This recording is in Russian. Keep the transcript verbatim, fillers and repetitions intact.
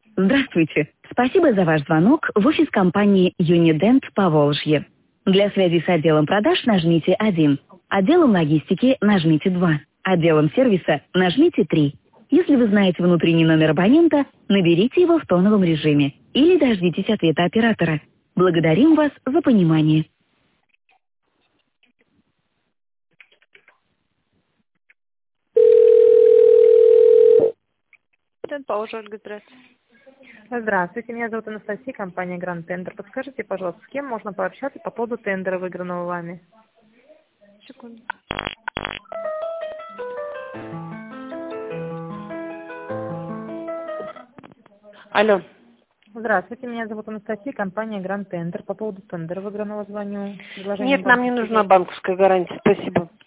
Здравствуйте. Спасибо за ваш звонок в офис компании Юнидент Поволжье. Для связи с отделом продаж нажмите один. Отделом логистики нажмите два. Отделом сервиса нажмите три. Если вы знаете внутренний номер абонента, наберите его в тоновом режиме или дождитесь ответа оператора. Благодарим вас за понимание. Поволжье, Ольга, здравствуйте. Здравствуйте, меня зовут Анастасия, компания Grand Tender. Подскажите, пожалуйста, с кем можно пообщаться по поводу тендера, выигранного вами? Секунду. Алло. Здравствуйте, меня зовут Анастасия, компания Grand Tender. По поводу тендера, выигранного звоню. Нет, нам не нужна банковская гарантия, спасибо.